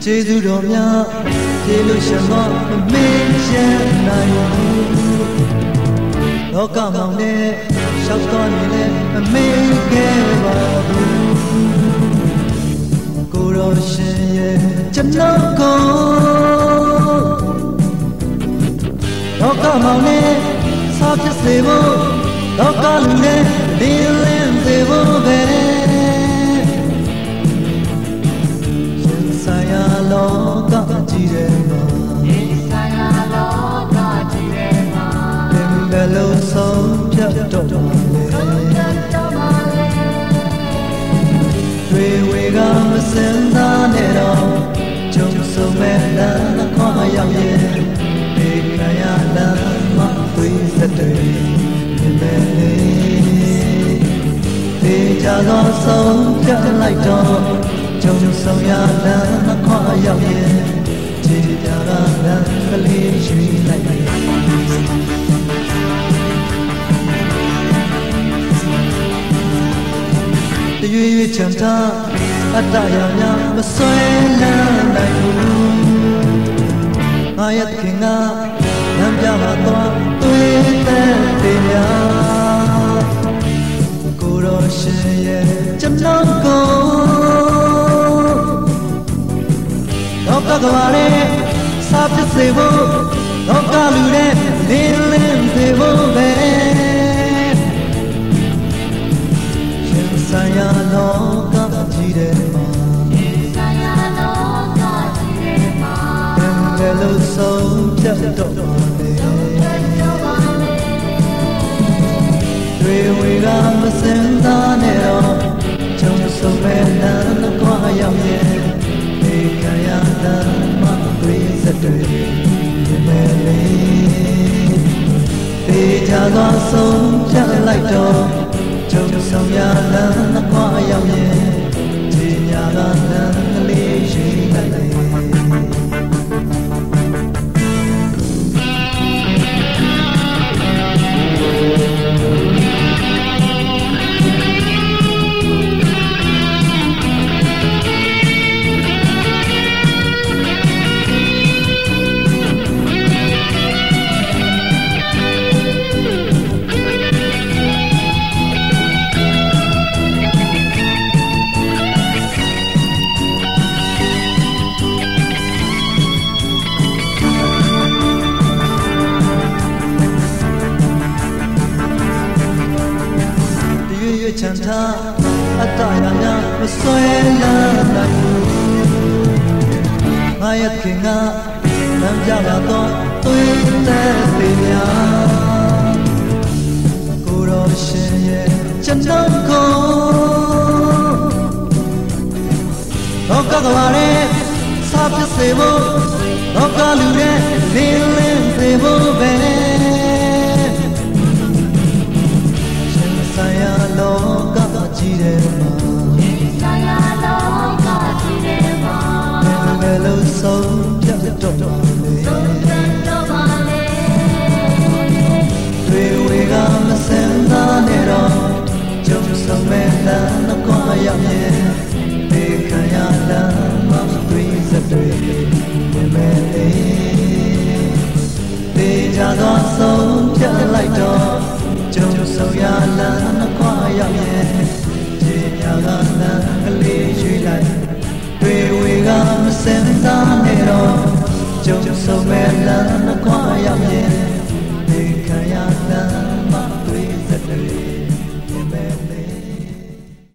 ကျေးဇူးတော်များပြေလို့ရှင်မမင်းရှင်းနိုင်ဘူးလောကမောင်နဲ့ရှောက်သွားနေလဲမမင်းခဲ့ပါဘူးကိုတော်ရှင်ရဲ့ကျွန်တော်ကိုလောကမောင်နဲ့စားဖြစ်စေဖို့လောကလူနဲ့လင်းလင်းစေဖို့ပဲရှင်ဆိုင်ရာလောကကြည်တယ်မှာရှင်ဆိုင်ရာလောကကြည်တယ်မှာဘယ်ဘယ်လိုဆုံးဖြတ်တော့ပါလဲတွေဝေကမစင်သားနဲ့တော့ကြုံဆုံးမဲ့လမ်းခွာရောက်ရဲ့ဒီခရလမ်းမသွေးစတဲ့ဒီကြသောဆုံးဖြတ်လိုက်တော့ကြုံဆုံးရလမ်းခွာရောက်ရဲ့ဒီကြကလမ်းကလေးရွှေလိုက်တရွေ့ချမ်းသာအတ္တရာများမဆွဲလန်းနိုင်ဘူးငါရဲ့ခင်ကလမ်းပြမှာတော့တွေ့တဲ့ပေများကိုတော်ရှင်ရဲ့ကျွန်တော်ကိုလောကကဘာနဲ့စားဖြစ်စေဖို့လောကလူနဲ့လင်းလင်းစေဖို့ပဲရှင်ဆိုင်ရာလောကကြည်တယ်မှာရှင်ဆိုင်ရာလောကကြည်တယ်မှာဘယ်လိုဆုံးဖြတ်တော့ပါလဲတွေဝေကမစင်သားနဲ့တော့ကြုံဆုံးမဲ့လမ်းကွာရောက်ရဲ့ဒီခရလမ်းမသွေးစတဲ့ဒီမဲ့လေးဒီကြသောဆုံးဖြတ်လိုက်တော့ကြုံဆုံးရလမ်းခွာရောက်ရဲ့ဒီညာကလမ်းကလေးရှိလိုက်တယ်ချမ်းသာအတ္တရာများမဆွဲလန်းနိုင်ဘူးငါရဲ့ခင်ကလမ်းပြလာတော့တွေ့တဲ့ပေများကိုတော်ရှင်ရဲ့ကျွန်တော်ကိုလောကကဘာနဲ့စားဖြစ်စေဖို့လောကလူနဲ့လင်းလင်းစေဖို့ပဲဆိုင်ရာလောကကြည်တယ်မှာဆိုင်ရာလောကကြည်တယ်မှာဘယ်လိုဆုံးဖြတ်တော့ပါလဲတွေဝေကမစင်သားနဲ့တော့ကြုံဆုံးမဲ့လမ်းကွာရောက်ရဲ့ဒီခရလမ်းမသွေးစတဲ့ဒီမဲ့လေးဒီကြသောဆုံးဖြတ်လိုက်တော့ကြုံဆုံးရလမ်းခွာရောက်ရဲ့ဒီညာကလမ်းကလေးရွှေလိုက်တွေဝေကမစင်သားနဲ့တော့ကြုံဆုံးမဲ့လမ်းခွာရောက်ရဲ့ဒီခရလမ်းမသွေးစတဲ့